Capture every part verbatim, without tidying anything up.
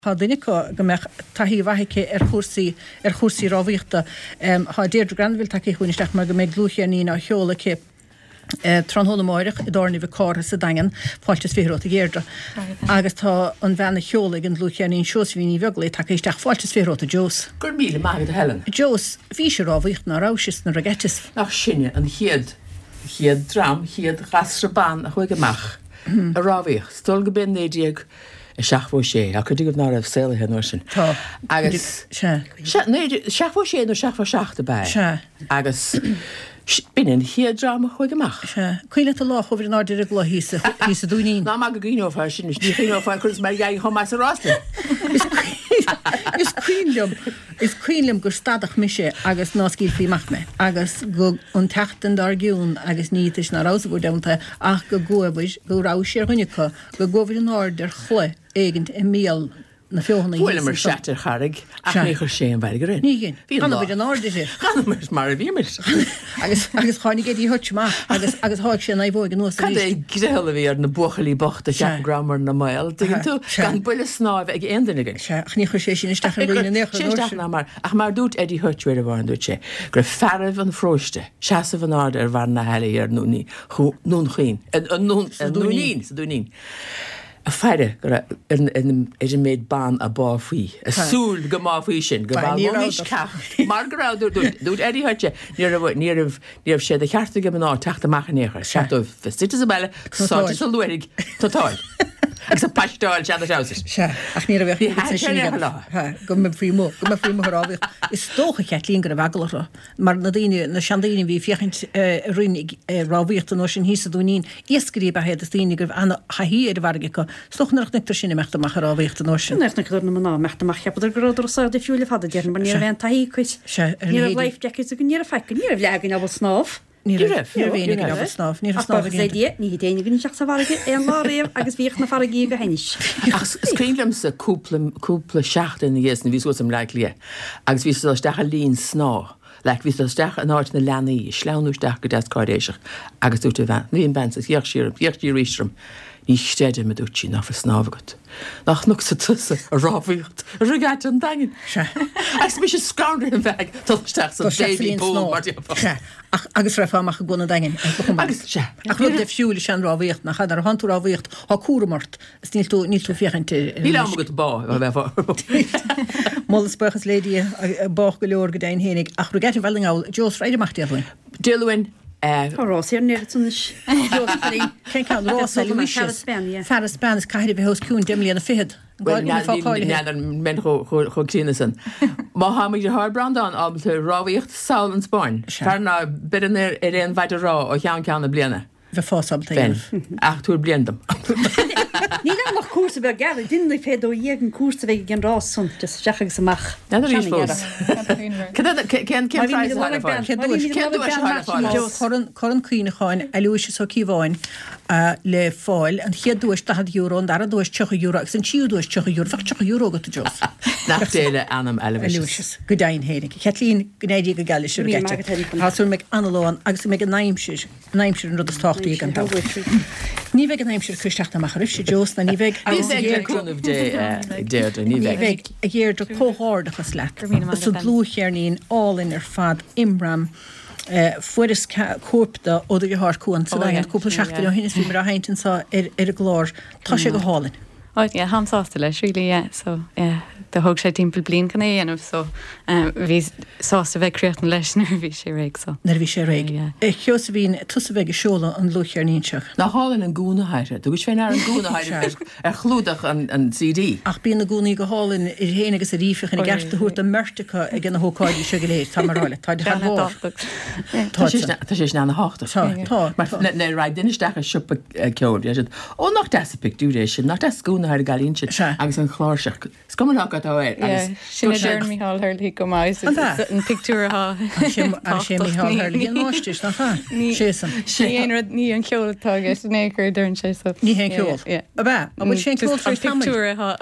Tá duine go meach taí bhaithe ar chósaí ar chósaí rábhíochta há Deirdre Granville take chuineteach mar go méid glúchéaní ná cheolalacha Tránthólamáireach i dárna bh cára sa dagan fáiltas féróta Deirdre. Agus tá an bhena cheola an glúchéaní seosmhíní bhegla take isteach fáiltas féróta Jos. Gur míle mágad Helen. Jos, bhí sé rábhíocht ná ráis na ragetis. Nach sinne an chiad chiad dram chiad gasraban a chuig amach. A rábhíoch stol go bin éideag seachfó sé, a chu dtíobh ná raibh saolathe nó sin. Tá. Agus Se. seachfó sé nó seachfó seachta ba. Se. Agus binin chiad dram a chuig amach. Se. Cuoine a lá chuir an áidir a glá hísa hísa dúnín. Ná má go gíófá sin ní chéófá chus mar gaag chomás a rásla. Is cuiinlim is cuiinlim gur stadach mise agus náscíil fíach me agus go an teachtan dar giún agus níis na rása bú demta ach go gohis go rá sé chuinecha go gohfuil an áidir chlue éigent i míal na fiohanna Bhfuil mar seatar charig ach ní chu sé an bhaid go rin. Nígin. Anna bhid an áidir sé. Channa mar a bhí mar. Agus agus cháinnig géí hutma agus agus háid sé na bhóg an nuas. Cad é gréhla bhí ar na buchalí bochta seagrammar na mail. Tugann tú gan buile snáibh ag aondanigin. Se ach ní chu sé sin isteach an roiine necha. Séisteach ná mar ach mar dút Eddie Hutchweir a bhain dút sé. Gur ferrah an fróiste, seasamh an áda ar bhar na heile ar núní nún chuoin. An núnín sa dúnín. A feire gur is an méid ban a bá faoi. A súl go má faoi sin, go bhil mís cach. Mar go rá dút Eddie Hutche níamh sé a cheartta go an á teachta machchanéchar. Seaamh festíte a baile, sáte sa luirig totáil. Agus a paistáil se a seáis. Se ach ní a bheith go me frímó go me frímó rábh. Is tócha chetlín gur a bhegalara mar na daine na seandaine bhí fiochaint rinig rábhíochtta nó sin hísa dúnín iascarí be héad a daine gur anna chaí ar bharige go stochnach nectar sinna meachtamach a rábhíochtta nó sin. Nes na chuir na ná meachtamach cheapar grodar sa de fiúla fada dearna mar ní bheith taí chuis. Se Ní bhaith deachas a go níar feic ní bhleagin abal snáf. Ní bhéine go snáf ní sé ní déana gon seach sa bharige an láréomh agus bhíoch na faragaí go heinis. Scrílam sa cúpla seachta na dhéas na bhí am le lia. Agus bhí steach a líon sná. Le bhí steach an áit na leanaí, sleanúteach go deas cáidéiseach agus dúta bheith. Níon ben sa dheoch siúm, dheochtí rístrum. Ní stéidir me dútí ná fa snáfagat. Nach nu sa tusa a rábhíocht a rugáit an dagin. Se. Agus mí sé scaundra an bheith tuteach sa déí bó mar agus raibh amach a gona dagin. Agus se. Ach lu de fiúla sean rábhíocht nach chad ar hanú rábhíocht há cuamart is níl tú níl tú fichante. Ní le go bá a bheith. Mollas buchas lédi bách go leor go dain hénig ach rugáit bhillingáil Jos Freideachtaí a bhain. Dilwyn Rás ar neir tunis. Ken kan Rosa Lucius. Fer Spanish caiir bh hos cún dimlíon a fihead. men chu clínasan. Má ha mé Harbrand an ab ráhíocht saoil an Spáin. Ferna bidan ar réon bhaid rá ó chean ceanna bliana. Bheit fásam ach túair bliandam. Ní nach cuasa be gar dinna féad ó dhégan cuasa bheith gan rás suntas seachas amach. Coran cuioineáin a luise so cíháin le fáil an chiaadúis da euro an dar dúis tucha euro agus an tíúdúis tucha euro fach tucha euro go Jos. Nach déile anam Lucius go dain hénig. Chetlín gnéidir go gaile siú Hasú meid anláin agus mé an naimsir naimsir an rud a táchtaí an tá. Ní bheith an naimsir chuisteach amach rih sé Jos na ní bheith ní a dhéir do cóhádachas le sa glúchéarnín álinn ar fad imram fuiris cópta ó go thar cuan sa an cúpla seachtaí ó hinnas bhí mar a haintin sa ar a glár tá sé go hálinn. Áit yeah, hamsásta leis really yeah, so yeah, the hog sé timppel blin can éanamh so bhí sásta bheith creaachna leis nar bhí sé réig so. Nar bhí sé réig. Cheos a bhín tusa bheith seola an luchearníseach. Na hálann an gúnahaire, dúgus féin ar an gúnahaire ar chlúdach an C D. Ach bíon na gúnaí go hálann i héana agus a rífach na gceartta thuirt a merrtacha ag an na hócáidí se go léir tá marráile. Tá de Tá sé ná na háta. Tá. Na raid duine steach a siúpa ceir ó nach deasa picúéis sin nach deascún ar galínse agus an chláirseach. Scoman á go áir. Sinna dearn Micheál Hurley go máis an pictúr há. sé Micheál Hurley an náistis nach fa. Sésan. Ní ní an ceolatá gus négur dúrn sé sa. Ní hen ceol. A bheith, a bhfuil sé ceol frí pictúr há.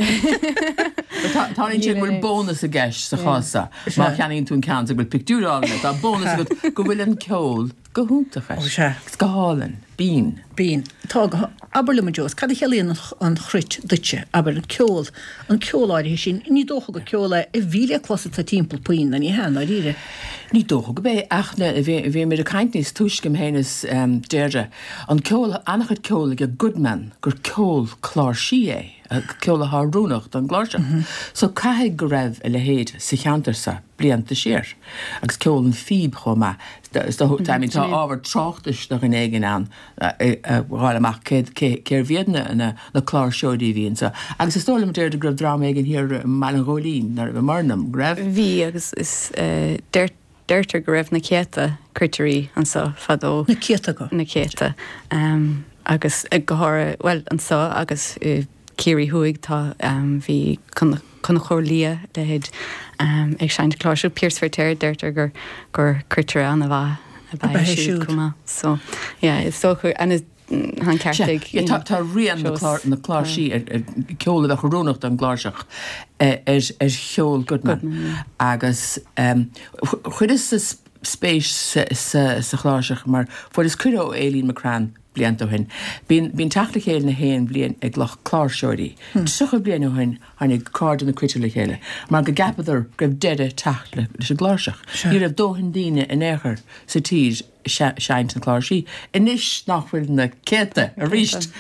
Tá in sin bhfuil bónus a gceist sa chása. Má cheanaíonn tún can bhfuil pictúrála, tá bónus go bhfuil an ceol go húntacha go hálan bín. Bín tá aberlum Jos cad chelíon an chrit dute aber an ceol an ceoláir sin ní dócha go ceola i bhíle closa a timppla puoin na ní hena ríre. Ní dócha go bé achna bhí mé a caiintníos tuiscim hénas déire an ceol annachchud ceola go goodman gur ceol chlár si é ceola thhrúnacht an gláirte. So caithe go raibh a le héad sa cheantarsa blianta sér agus ceol an fíb chomá táimín tá ábhar trochtas nach an éigen an bháil amach céir bhéadna na chlár seodaí bhíon sa. Agus is tóla déir de gribh drám éigen hir melanghólín nar bh marnam greibh. Bhí agus is deirt Deirtar go raibh na céta criterí an sa fadó na céta go na céta um, agus ag gothra well an sa agus uh, céirí thuig tá um, bhí chuna chóir lia le héad um, ag seint chláisiú Pierce Verteir deirtar gur gur critere an a bha a bha siúd cumá. So yeah, is so chu an is han ceirteigh tá rian na chláirsí ceola a chorónacht an gláiseach ar cheol Goodman agus chuid is sa spéis sa chláiseach mar fuair is cuireó Éilín Macran blianta hin. Bín teachla chéile na héan blian ag lech chláirseoirí. Sucha blian ó hin hanig card na cuiite chéile. Mar go gapadar greibh deide teachla leis a gláiseach. Ní raibh dóhan daine in éair sa tír seint an chláirsí. Inis nachfuil na céta a ríist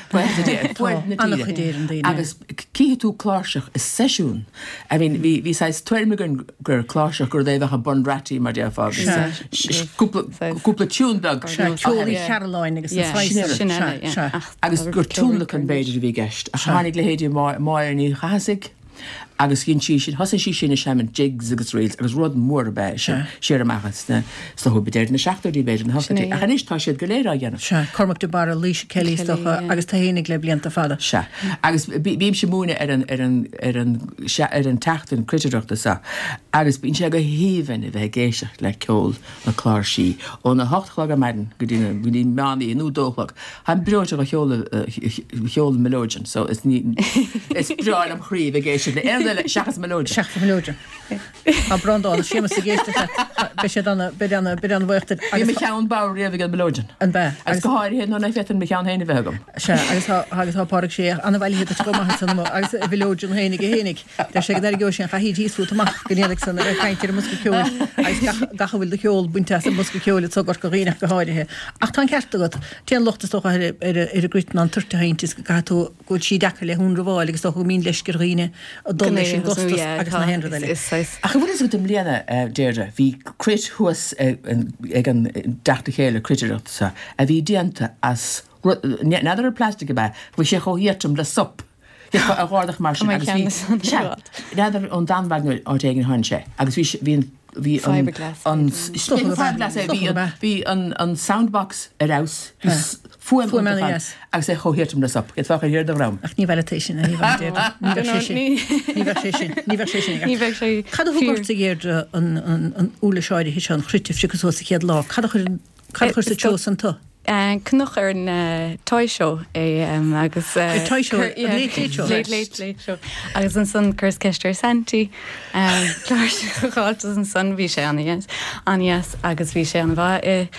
agus cíthe tú chláirseach is seisiún. I mean, bhí sais tuairmigan gur chláirseach gur déh a bunratí mar deá cúpla túúndag ceolaí Caroline agus agus gur túnla an beidir bhí gceist. A chánig le héidir máir ní chasigh agus ginn sí sin hosan sí sin semin jigs agus réils agus rud mór be séar amachchas na sta bedéir na seachtarí beidir na hosa. A chanis tá siad go léir a dhéanamh. Se Cormac de Bar Lís Kelly stocha agus tá hénig le blianta fada. Se agus bím se múna ar an ar an ar an ar an teachtain critireachta sa agus bín se go híhann a bheith géiseach le ceol na chláirsí ó na hochtchlag a mean go dtíine go dtín meánaí inú dóchlag. Han breote a cheola cheol melódian, so is ní is breáil am chríomh a géisi le eile seachas melódian. Seachas melódian. A brandáil sémas a géiste be sé anna be anna be an bhachtta. Agus me ceann báir réamh an melódian. An be. Agus go háir héad nó na fetan me ceann héna bhegam. Se agus agus tá páric sé anna bhile héad go mai san agus a melódian hénig hénig. Der sé dar go sin chaí tíú amach gnéad san a caiintir musca ceol. Agus gacha bhfuil de ceol buinte sa musca ceol so go go réach go háirithe. Ach tá ceartta go téan lochtas toch ar a gritan an turta haintis go gatú go sí decha le hún bháil agus go mín leis go riine a dul sin gostas agus na hen eile. A chu bhfuil go mléana déire hí crit thuas ag an dachta chéile critireachta a bhí dianta as neidir ar plastic be bhui sé chohéartm le sop. a gháardach mar sin agus bhí neidir an danbhagnú á dégin hain sé agus bhí bhí an bhí an soundbox arás fu agus é chohéirtum le sap. Get fa hir de ram. Ach ní validation ní sé. Cad thuirta géir an úla seáide hí an chrutíh si go sa chéad lá. Cad chuir sa teos an tu? Cnoch ar an toyshow é agus agus an san chus ceiste Santi chláirtáiltas an san bhí sé anías anías agus bhí sé an bha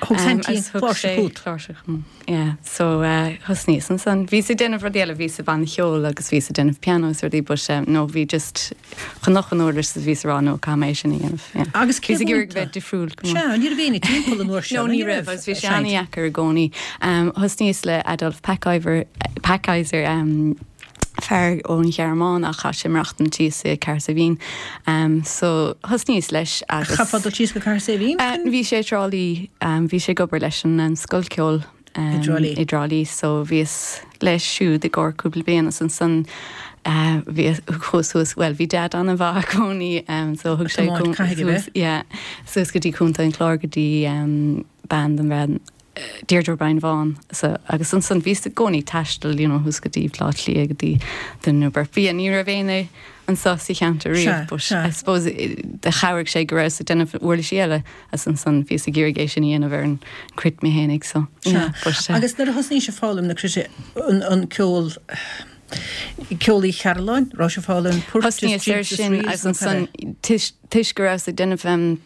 so thusníos an san bhí sé denmh déile bhí sa bhain cheol agus bhí sa denmh pianos ar dí bu sé nó bhí just chunach an order sa bhí rá nó caméis sin dhéanamh. Agus gur bheith difriúil ní bhína timppla an uair ní raibh bhí sé aníachar gcónaí thusníos le Adolf Packheiser fear ón Chearmán a cha simreachtan tí sé car sa bhín. So thusníos leis agus chafad tí go car sa bhín? Bhí sé trálí bhí sé gobar leis an scoilceol i drálí, so bhís leis siúd i gcóir cúpla bliana san san bhí chusús well bhí dad an a bha cónaí so thug sé sus go dtí chunta an chlár go dtí band an bhean Deirdre Brian Vaughan so agus an san vísta gcónaí taistal you know hús go dtí plátlí ag dtí den nuair bhí an ní ra bhéine an sásaí cheanta riamh but I suppose de chairg sé go raibh sa denmh uirla síile as an san bhí a ggéirigéis sin íana bhar an crit mé hénig so agus nar a thusní sé fálam na cruise an ceol ceolaí Caroline rá sé fálam sin as an san tuis go raibh sa denmh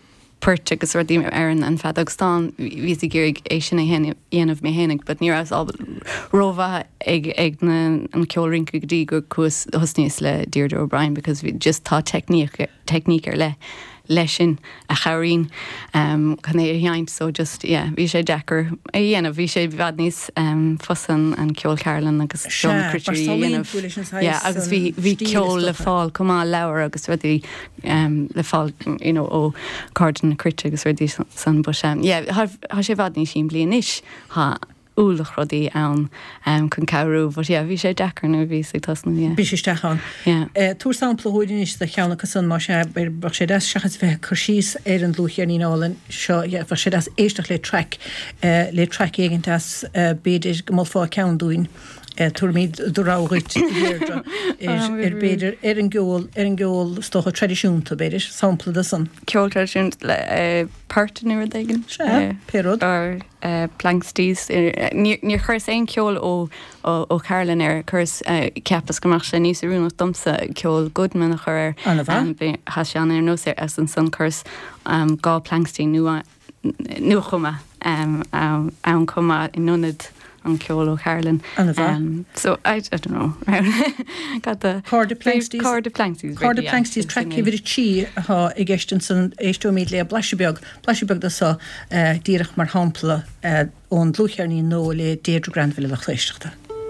puirt agus ruí airan an fed agstán ví gérig é sin é héanamh mé hénig, but ní as róha ag ag na an ceolrinku godí gur cos hosníos le Deirdre O'Brien, because vi just tá technique technique ar le leis sin a chaín um, chu é heint, so just yeah, bhí sé dechar a dhéanamh bhí sé bhhad níos um, fosan an ceol Carolan agus Critterí dhéanamh yeah, agus bhí bhí ceol le fáil cumá leabhar agus ruí um, le fáil you know, ó cardan na Critte agus ruí san bu sem. Yeah, ha sé bhhad ní sin blian isis ha úlach rodí ann um, chun cabhrú, bhí yeah, sé dechar nó bhí sé tasna. Bhí sé stechan. Túair sampla is de cheannachas san má sé bar sé des sechas bheith chusís ar an lúchéar ní álan seo bhar sé des éisteach le trek le trek éigentas beidir go má fá ceann dúin. Tuairmid dorághait Deirdre ar beidir ar an ggheol ar an ggheol stocha tradiisiúnta beidir sampla de san. Ceol tradiisiúnt le páirteanú daigen? Se, péród. Ar plankstíos. Níor chur éon ceol ó ó Carolan ar chus ceapas goach sé níos arúna domsa ceol Goodman a chur ha se an ar nó ar as an san chus gá plankstíí nua nu chuma ann cuma in nunad an ceol ó Carolan. Um, so I, I don't know. Got the Card de Planksties. Card de Planksties. Card de Planksties track idir tí ha I gestin san éistómid le Blaisibeg. Blaisibeg da sa uh, dírach mar hampla uh, ón lúchéarní nó le Deirdre Granville a chléisteachta.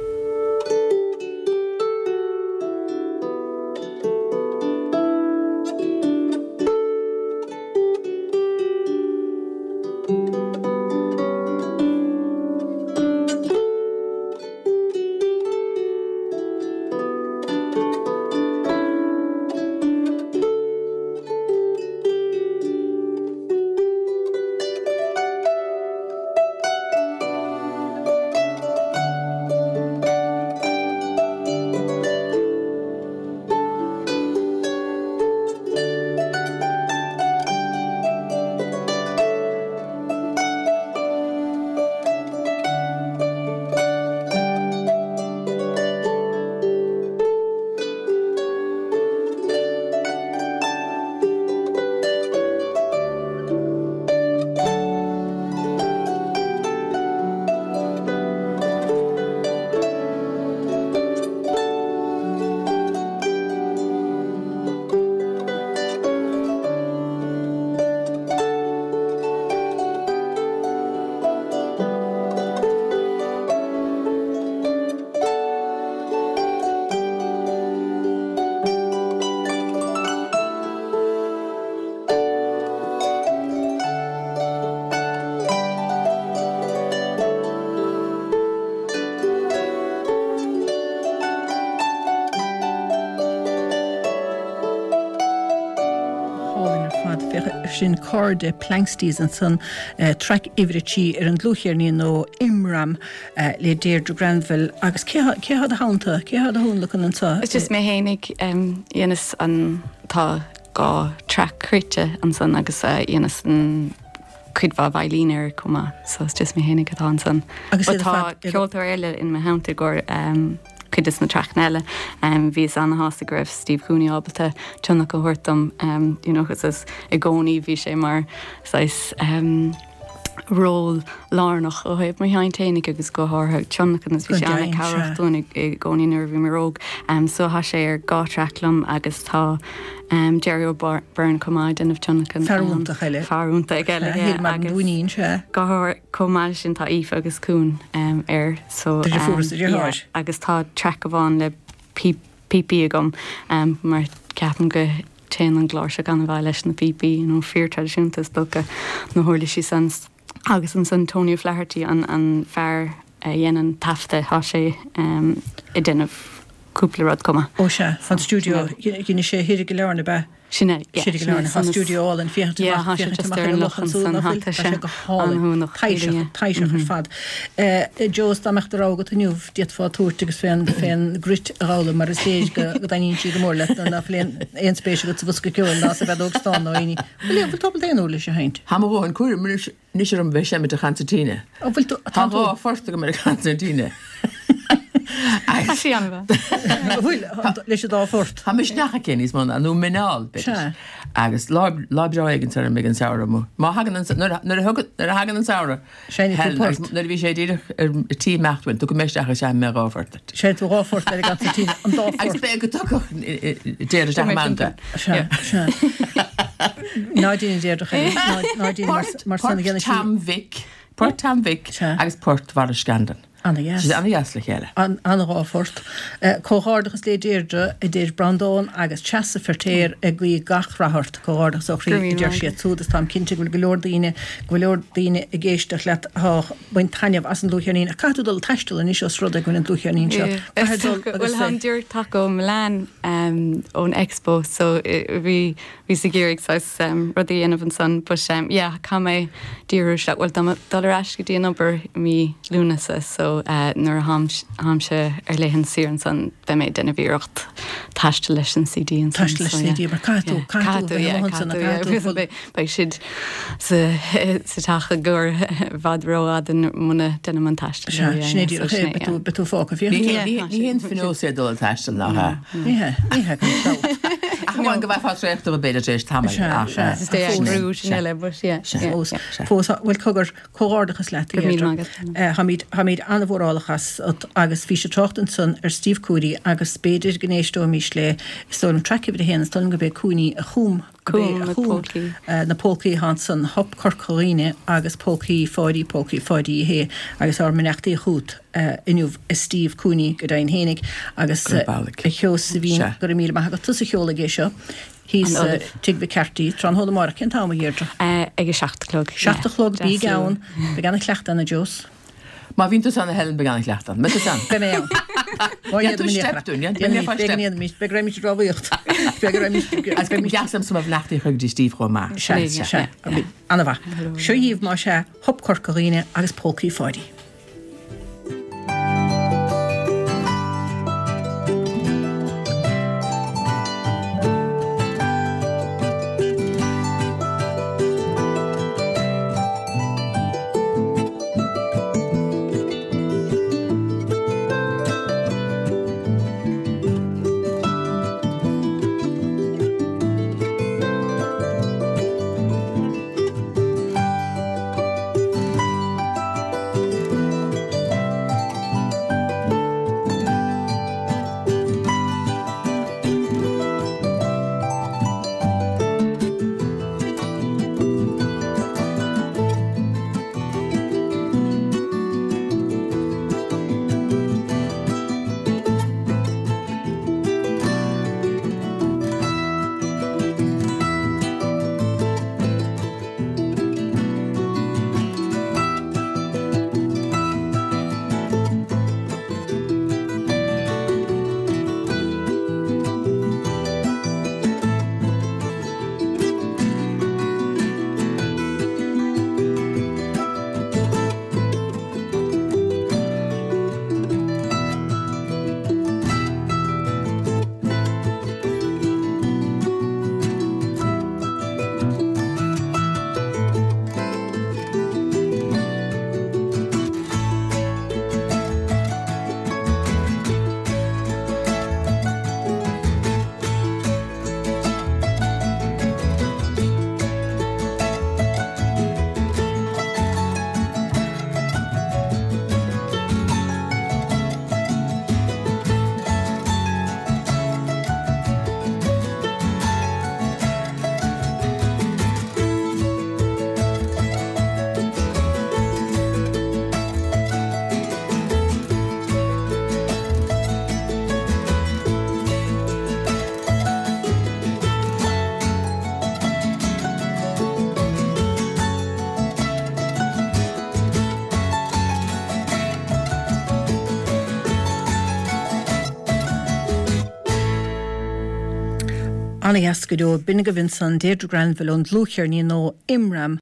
sin card de Planksties an san uh, track ivrití ar an lúchéarní nó imram uh, le Deirdre Granville agus ce had a hánta, ce had a húnlachan an tá? It's just mé hénig um, dhéanas an tá gá track crite an san agus uh, dhéanas an cuidbá bhailínar cuma, so it's just mé hénig atá an san. Agus tá ceoltar eile in me hánta gur um, cuidas na trachnile um, vís an hásta go raibh Steve Cooney ábalta tuna go thuirtam um, you know, is i gcónaí bhí sé mar sais um, ról lárnach ó hebh mar hainténig agus go hátha teannachan is bhí sé anna cabhachtún i gcónaí nervhí maróg um, so ha sé ar gá traclam agus tá um, Jerry O'Byrne comáid in of teannachan Farúnta chaile Farúnta ag eile hir mar dúinín se gá comáil sin tá íf agus cún um, ar so um, yeah, agus tá track bháin le P P agam um, mar ceapan go téan an gláir se gan bhhail leis na P P nó fear tradiisiúntas docha nó thuirla sí san agus an san Tony Flaherty an, an fear uh, dhéanaan tafta há sé um, i déanamh cúpla rud cuma. Ó se, fan studio, gine sé hirir go learna be? Sinne, yeah. Sidir go learna, fan studio all an fiachta yeah, ha sé just ar an lochan san hata se an húnach taisach ar fad. Jos dameach de rágat a nniuh diet fá túirta agus féin féin grit rála mar is déis go daín si go mór le na fléin ein spéisi go bhusca ceúil ná sa bheith ógstán ó iní. Bhfuil bhfuil topal déanú leis a haint. Ha má bháin cuair níos ar an bheith sem a chantatíine. Tá rá forsta go mar a chantatíine. sí an bhfuil leis dá fort. Tá mis necha cinníos man anú minál bit. Agus lábrá aigen tar mé an saoire mú. Má hagan ar hagan an saoire. Na bhí sé ddíidir ar tí mechthain, tu go meisteach sé mé ráfort. sé tú ráfort ar gan tí an dá. Agus bé go tucha déir deachmanta. Nádín déidir mar sanna gana Tam Vic, Port Tam Vic agus Port War Scandan. Anna yes. Anna yes le chéile. An Anna ráfort. Cóádagus lé déirdre i déir brandón agus teasa fertéir a gí gachrathart cóádagus ó chrí idir sé túdas tam cinnte go leor daoine go leor daoine i ggéisteach le bain taineh as an lúcheanín a catúdal teistal in isio srud gon an lúcheanín seo. Bhfuil han dúr taco Milan ón expo so bhí bhí sa géirigh rudí anamh an son but yeah cá mé díú se bhfuil dal eis go dtíana obair mí lúnasa so Uh, nuair hamse ar leihann siar san be méid denna bhíocht taiste leis an C D an taiste leis C D mar catú catú bei siad sa tacha gur bhadró an muna denna man taiste snéidir betú fáca bhí hén finó sé dul taiste nach Ihe Bháin go bheith fárécht a beidir éis tam rú eile bhfuil cogur cóádachas le Hamid an bhórálachas agus fi se trochttan son ar Steve Coody agus spéidir gnéistó mís le sto an tracibh a héan sto go bé cúní a chúm na Polcaí Hanson hop corcoíine agus Polcaí fáidí Polcaí fáidí hé agus ar minachtaí chuút inniuh Steve Cooney go dain hénig agus cheos sa bhín go mí me go tu a cheola gé seo. Hís tuigh ceirtaí tran thola mar cin táma dhéirdre. Ige seachtalog. Seachtalog bí gaan be ganna cleachta na Jos. Má vín tú sanna helen be ganna cleachtan. Me san. Be mé. Mí be raimimi ráíocht. gasam sem bhleachtaí chug dí Steve go má. Anna bha. Seo díomh má se hopcorcoíine agus Polcaí fáidí. Anna Escudó, Binnig a Vincent, Deirdre Granville, und Lúchear ní nó Imram